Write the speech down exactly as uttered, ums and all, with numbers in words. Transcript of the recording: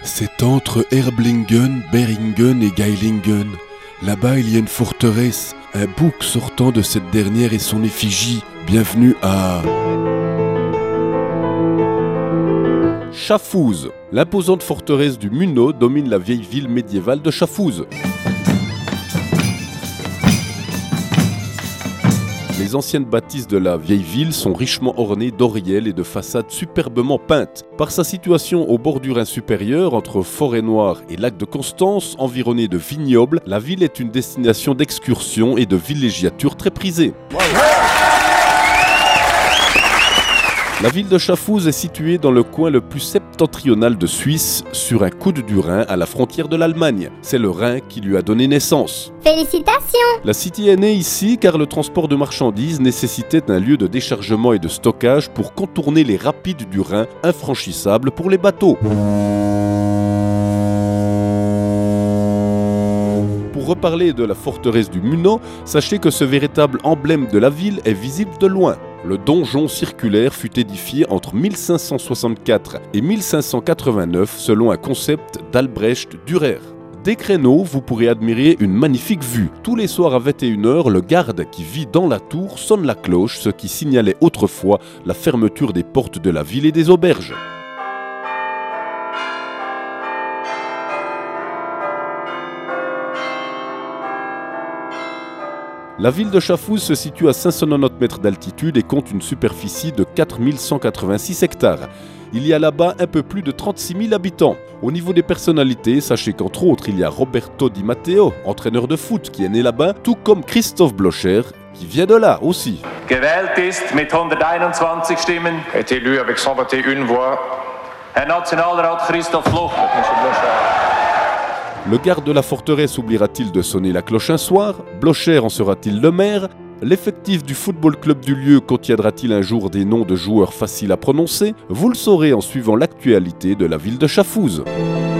C'est entre Erblingen, Beringen et Geilingen. Là-bas, il y a une forteresse, un bouc sortant de cette dernière et son effigie. Bienvenue à... Schaffhouse. L'imposante forteresse du Munau domine la vieille ville médiévale de Schaffhouse. Les anciennes bâtisses de la vieille ville sont richement ornées d'oriels et de façades superbement peintes. Par sa situation au bord du Rhin supérieur, entre Forêt-Noire et Lac de Constance, environnée de vignobles, la ville est une destination d'excursion et de villégiature très prisée. La ville de Schaffhouse est située dans le coin le plus septentrional de Suisse, sur un coude du Rhin à la frontière de l'Allemagne. C'est le Rhin qui lui a donné naissance. Félicitations! La city est née ici car le transport de marchandises nécessitait un lieu de déchargement et de stockage pour contourner les rapides du Rhin, infranchissables pour les bateaux. Pour reparler de la forteresse du Munau, sachez que ce véritable emblème de la ville est visible de loin. Le donjon circulaire fut édifié entre mille cinq cent soixante-quatre et mille cinq cent quatre-vingt-neuf selon un concept d'Albrecht Dürer. Des créneaux, vous pourrez admirer une magnifique vue. Tous les soirs à vingt et une heures, le garde qui vit dans la tour sonne la cloche, ce qui signalait autrefois la fermeture des portes de la ville et des auberges. La ville de Schaffhouse se situe à cinq cent quatre-vingt-dix mètres d'altitude et compte une superficie de quatre mille cent quatre-vingt-six hectares. Il y a là-bas un peu plus de trente-six mille habitants. Au niveau des personnalités, sachez qu'entre autres, il y a Roberto Di Matteo, entraîneur de foot qui est né là-bas, tout comme Christophe Blocher, qui vient de là aussi. Gewählt ist mit hunderteinundzwanzig Stimmen. Est élu avec cent vingt et une voix. Herr Nationalrat Christoph Blocher. Le garde de la forteresse oubliera-t-il de sonner la cloche un soir? Blocher en sera-t-il le maire? L'effectif du football club du lieu contiendra-t-il un jour des noms de joueurs faciles à prononcer? Vous le saurez en suivant l'actualité de la ville de Schaffhouse.